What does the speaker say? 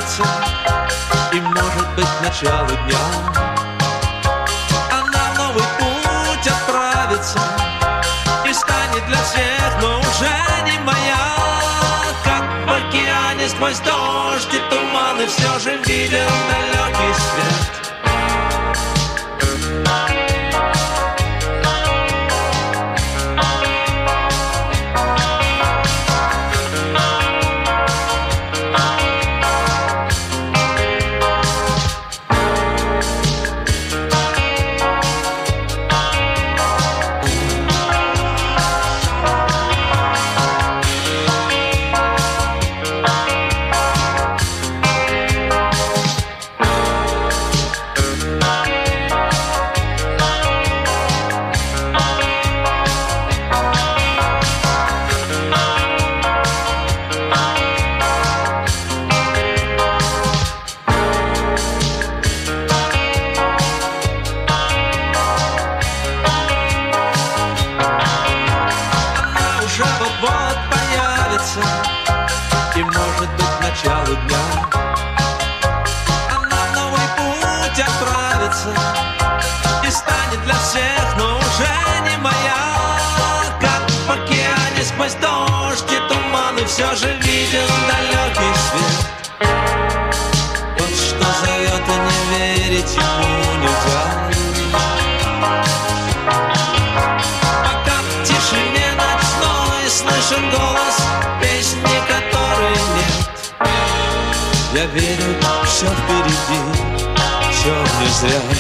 справится, и может быть начало дня. Она в новый путь отправится и станет для всех, но уже не моя. Как в океане сквозь дождь и туманы все же видел далекий свет. Вот появится, и может быть начало дня. Она в новый путь отправится и станет для всех, но уже не моя. Как в океане сквозь дождь и туманы все же видел далекий свет. Вот что зовет, и не верить ему нельзя. Слышен голос песни, которой нет. Я верю, все впереди, все не зря.